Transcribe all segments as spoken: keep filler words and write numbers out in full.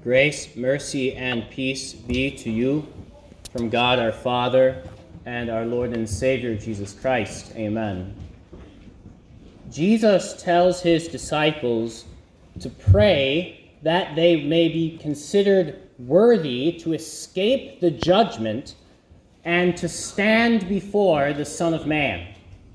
Grace, mercy, and peace be to you from God our Father and our Lord and Savior Jesus Christ. Amen. Jesus tells his disciples to pray that they may be considered worthy to escape the judgment and to stand before the Son of Man.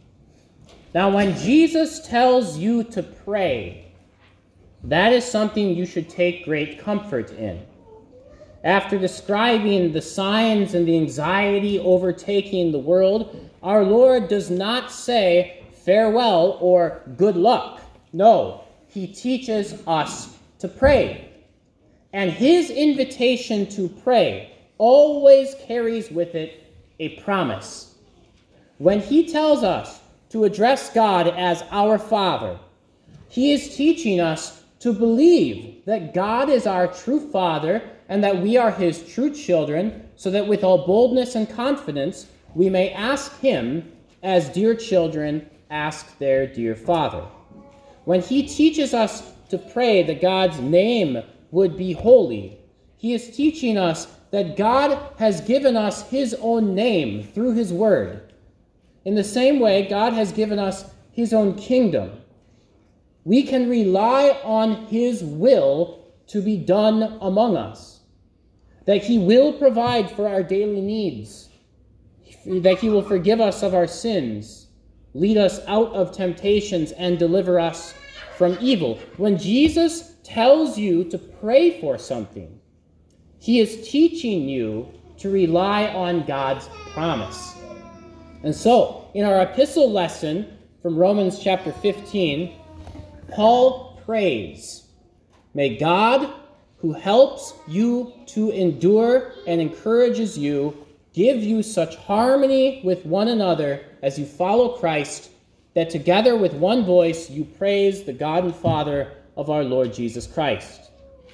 Now, when Jesus tells you to pray, that is something you should take great comfort in. After describing the signs and the anxiety overtaking the world, our Lord does not say farewell or good luck. No, he teaches us to pray. And his invitation to pray always carries with it a promise. When he tells us to address God as our Father, he is teaching us to believe that God is our true Father and that we are his true children, so that with all boldness and confidence we may ask him as dear children ask their dear Father. When he teaches us to pray that God's name would be holy, he is teaching us that God has given us his own name through his word. In the same way, God has given us his own kingdom. We can rely on his will to be done among us, that he will provide for our daily needs, that he will forgive us of our sins, lead us out of temptations, and deliver us from evil. When Jesus tells you to pray for something, he is teaching you to rely on God's promise. And so, in our epistle lesson from Romans chapter fifteen, Paul prays, "May God, who helps you to endure and encourages you, give you such harmony with one another as you follow Christ, that together with one voice you praise the God and Father of our Lord Jesus Christ."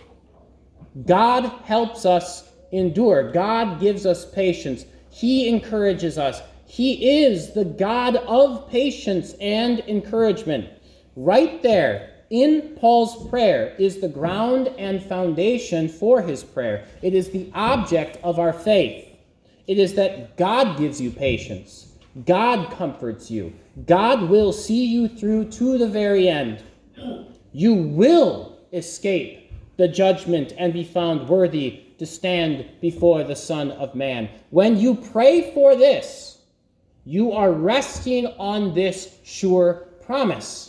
God helps us endure. God gives us patience. He encourages us. He is the God of patience and encouragement. Right there in Paul's prayer is the ground and foundation for his prayer. It is the object of our faith. It is that God gives you patience. God comforts you. God will see you through to the very end. You will escape the judgment and be found worthy to stand before the Son of Man. When you pray for this, you are resting on this sure promise.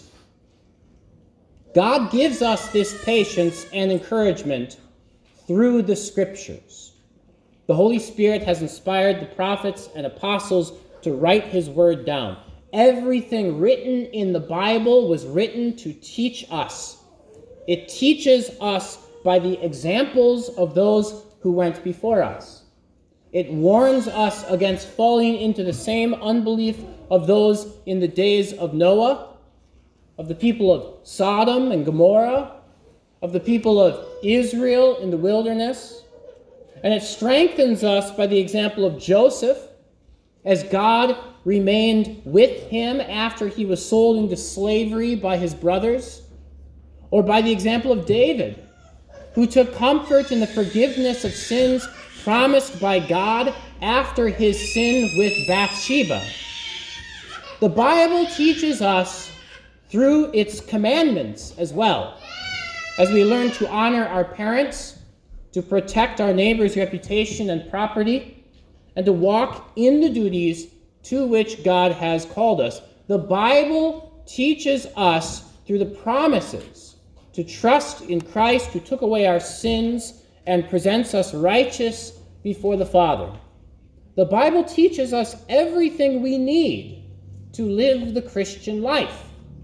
God gives us this patience and encouragement through the Scriptures. The Holy Spirit has inspired the prophets and apostles to write his word down. Everything written in the Bible was written to teach us. It teaches us by the examples of those who went before us. It warns us against falling into the same unbelief of those in the days of Noah, of the people of Sodom and Gomorrah, of the people of Israel in the wilderness. And it strengthens us by the example of Joseph, as God remained with him after he was sold into slavery by his brothers, or by the example of David, who took comfort in the forgiveness of sins promised by God after his sin with Bathsheba. The Bible teaches us through its commandments as well, as we learn to honor our parents, to protect our neighbor's reputation and property, and to walk in the duties to which God has called us. The Bible teaches us through the promises to trust in Christ, who took away our sins and presents us righteous before the Father. The Bible teaches us everything we need to live the Christian life.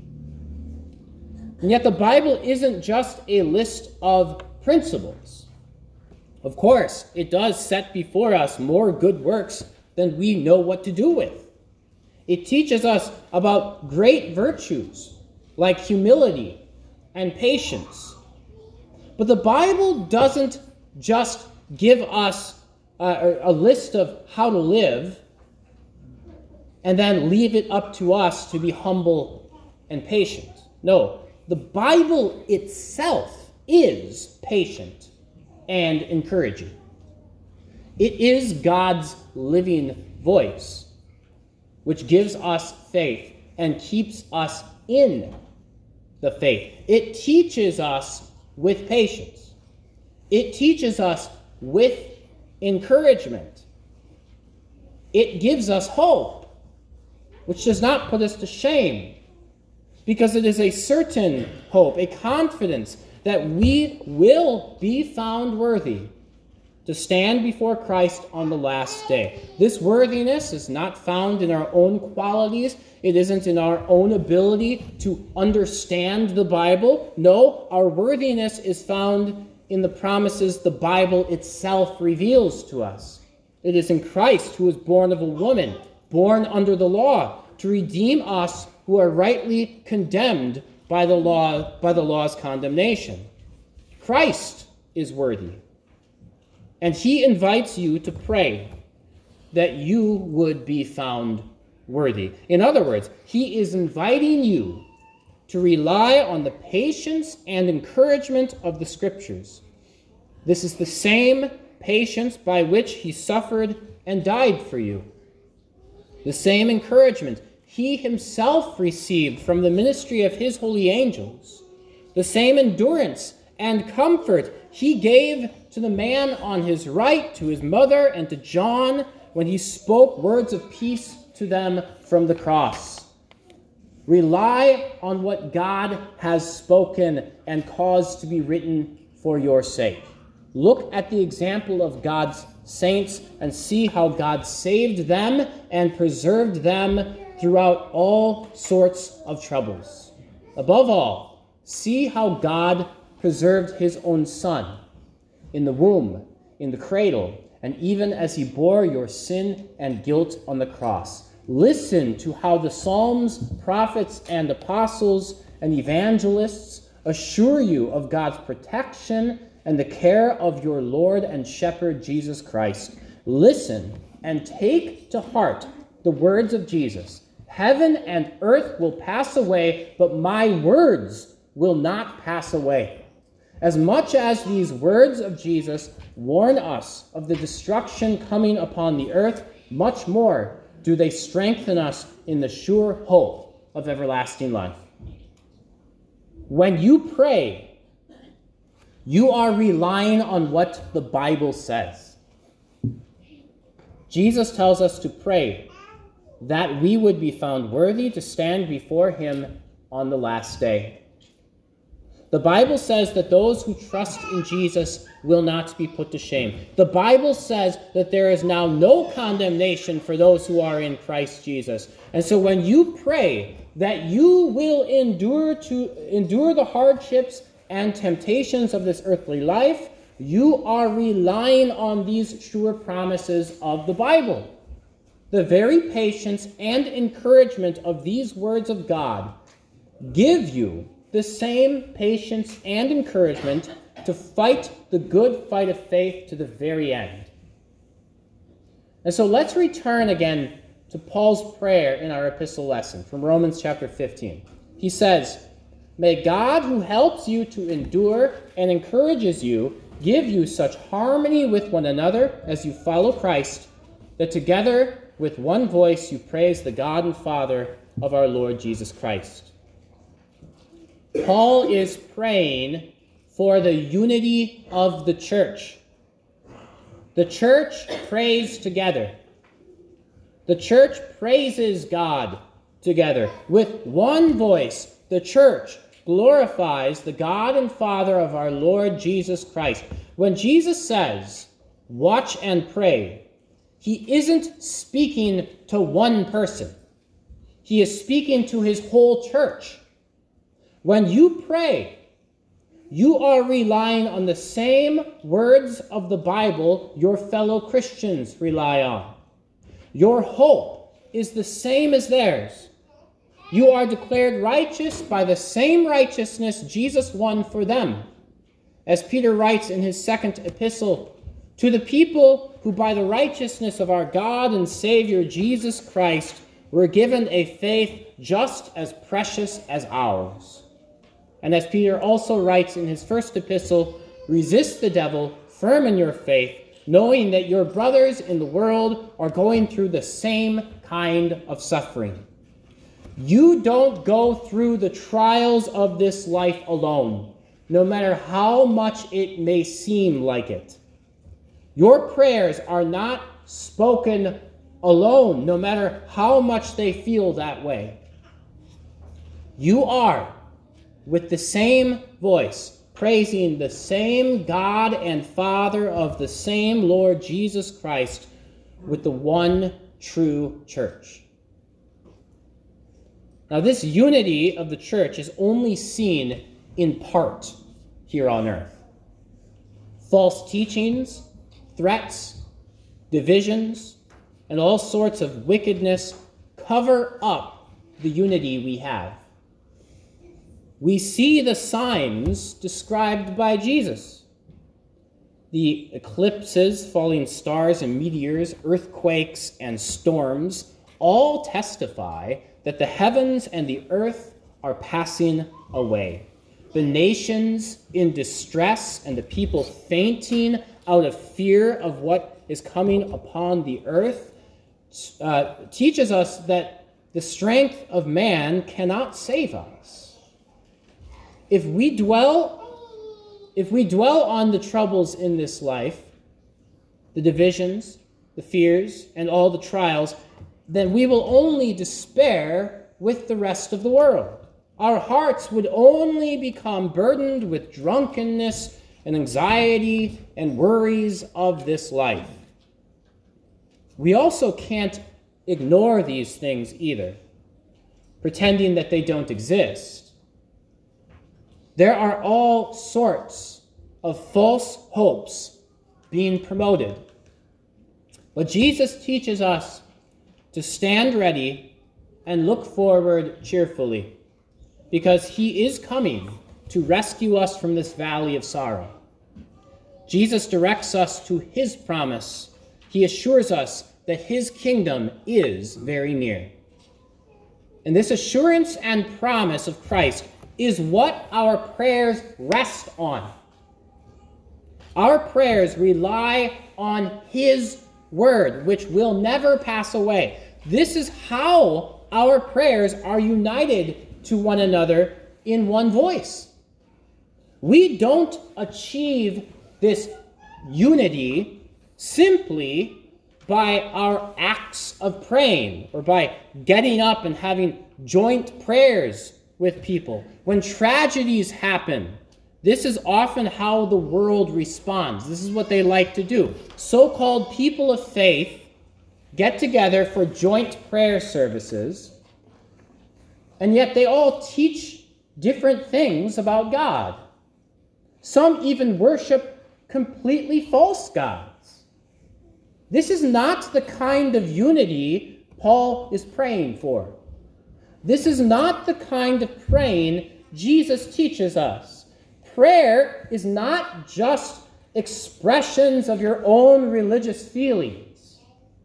And yet the Bible isn't just a list of principles. Of course, it does set before us more good works than we know what to do with. It teaches us about great virtues like humility and patience. But the Bible doesn't just give us a, a list of how to live and then leave it up to us to be humble and patient. No, the Bible itself is patient and encouraging. It is God's living voice which gives us faith and keeps us in the faith. It teaches us with patience. It teaches us with encouragement. It gives us hope, which does not put us to shame, because it is a certain hope, a confidence that we will be found worthy to stand before Christ on the last day. This worthiness is not found in our own qualities. It isn't in our own ability to understand the Bible. No, our worthiness is found in the promises the Bible itself reveals to us. It is in Christ, who was born of a woman, born under the law, to redeem us who are rightly condemned by the law, by the law's condemnation. Christ is worthy. And he invites you to pray that you would be found worthy. In other words, he is inviting you to rely on the patience and encouragement of the Scriptures. This is the same patience by which he suffered and died for you. The same encouragement he himself received from the ministry of his holy angels. The same endurance and comfort he gave to the man on his right, to his mother, and to John when he spoke words of peace to them from the cross. Rely on what God has spoken and caused to be written for your sake. Look at the example of God's saints and see how God saved them and preserved them throughout all sorts of troubles. Above all, see how God preserved his own Son in the womb, in the cradle, and even as he bore your sin and guilt on the cross. Listen to how the Psalms, prophets, and apostles and evangelists assure you of God's protection and the care of your Lord and Shepherd, Jesus Christ. Listen and take to heart the words of Jesus. Heaven and earth will pass away, but my words will not pass away. As much as these words of Jesus warn us of the destruction coming upon the earth, much more do they strengthen us in the sure hope of everlasting life. When you pray, you are relying on what the Bible says. Jesus tells us to pray that we would be found worthy to stand before him on the last day. The Bible says that those who trust in Jesus will not be put to shame. The Bible says that there is now no condemnation for those who are in Christ Jesus. And so when you pray that you will endure to endure the hardships and temptations of this earthly life, you are relying on these sure promises of the Bible. The very patience and encouragement of these words of God give you the same patience and encouragement to fight the good fight of faith to the very end. And so let's return again to Paul's prayer in our epistle lesson from Romans chapter fifteen. He says, "May God, who helps you to endure and encourages you, give you such harmony with one another as you follow Christ, that together with one voice you praise the God and Father of our Lord Jesus Christ." Paul is praying for the unity of the church. The church prays together. The church praises God together. With one voice, the church glorifies the God and Father of our Lord Jesus Christ. When Jesus says, "Watch and pray," he isn't speaking to one person. He is speaking to his whole church. When you pray, you are relying on the same words of the Bible your fellow Christians rely on. Your hope is the same as theirs. You are declared righteous by the same righteousness Jesus won for them. As Peter writes in his second epistle, "To the people who by the righteousness of our God and Savior Jesus Christ were given a faith just as precious as ours." And as Peter also writes in his first epistle, "Resist the devil, firm in your faith, knowing that your brothers in the world are going through the same kind of suffering. You don't go through the trials of this life alone, no matter how much it may seem like it. Your prayers are not spoken alone, no matter how much they feel that way. You are, with the same voice, praising the same God and Father of the same Lord Jesus Christ with the one true church. Now, this unity of the church is only seen in part here on earth. False teachings, threats, divisions, and all sorts of wickedness cover up the unity we have. We see the signs described by Jesus. The eclipses, falling stars and meteors, earthquakes and storms all testify that the heavens and the earth are passing away. The nations in distress and the people fainting out of fear of what is coming upon the earth uh, teaches us that the strength of man cannot save us. If we dwell, if we dwell on the troubles in this life, the divisions, the fears, and all the trials, then we will only despair with the rest of the world. Our hearts would only become burdened with drunkenness and anxiety and worries of this life. We also can't ignore these things either, pretending that they don't exist. There are all sorts of false hopes being promoted. But Jesus teaches us to stand ready and look forward cheerfully, because he is coming to rescue us from this valley of sorrow. Jesus directs us to his promise. He assures us that his kingdom is very near. And this assurance and promise of Christ is what our prayers rest on. Our prayers rely on his word, which will never pass away. This is how our prayers are united to one another in one voice. We don't achieve this unity simply by our acts of praying or by getting up and having joint prayers with people. When tragedies happen, this is often how the world responds. This is what they like to do. So-called people of faith get together for joint prayer services, and yet they all teach different things about God. Some even worship completely false gods. This is not the kind of unity Paul is praying for. This is not the kind of praying Jesus teaches us. Prayer is not just expressions of your own religious feelings.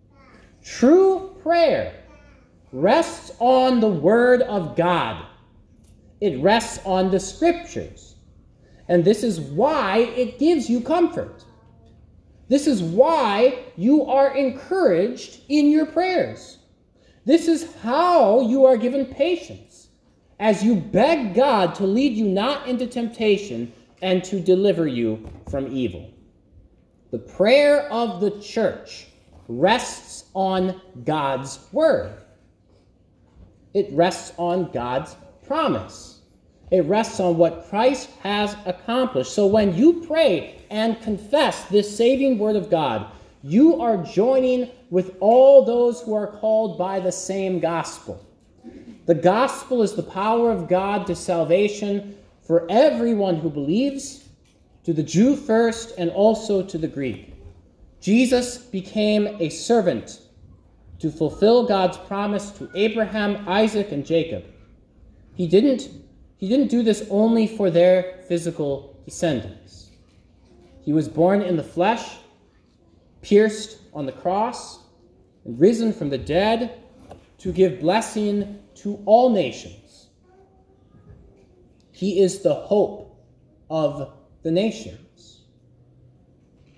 True prayer rests on the Word of God. It rests on the Scriptures. And this is why it gives you comfort. This is why you are encouraged in your prayers. This is how you are given patience as you beg God to lead you not into temptation and to deliver you from evil. The prayer of the church rests on God's word. It rests on God's promise. It rests on what Christ has accomplished. So when you pray and confess this saving word of God, you are joining with all those who are called by the same gospel. The gospel is the power of God to salvation for everyone who believes, to the Jew first and also to the Greek. Jesus became a servant to fulfill God's promise to Abraham, Isaac, and Jacob. He didn't, he didn't do this only for their physical descendants. He was born in the flesh, pierced on the cross, and risen from the dead to give blessing to all nations. He is the hope of the nations.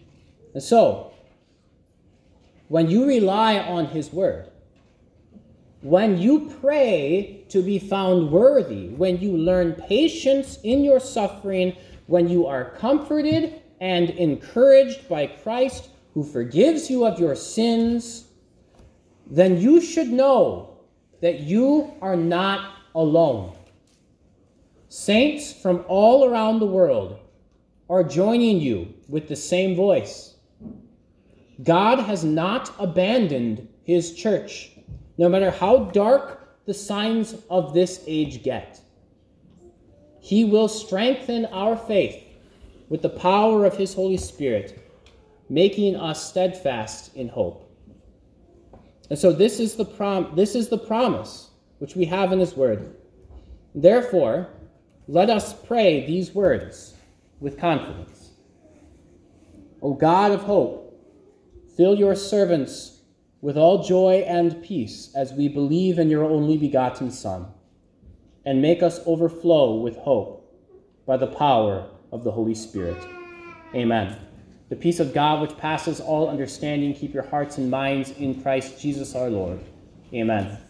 And so, when you rely on his word, when you pray to be found worthy, when you learn patience in your suffering, when you are comforted and encouraged by Christ who forgives you of your sins, then you should know that you are not alone. Saints from all around the world are joining you with the same voice. God has not abandoned his church, no matter how dark the signs of this age get. He will strengthen our faith with the power of his Holy Spirit, making us steadfast in hope. And so this is the prom- this is the promise which we have in his word. Therefore, let us pray these words with confidence. O God of hope, fill your servants with all joy and peace as we believe in your only begotten Son, and make us overflow with hope by the power of the Holy Spirit. Amen. The peace of God, which passes all understanding, keep your hearts and minds in Christ Jesus our Lord. Amen.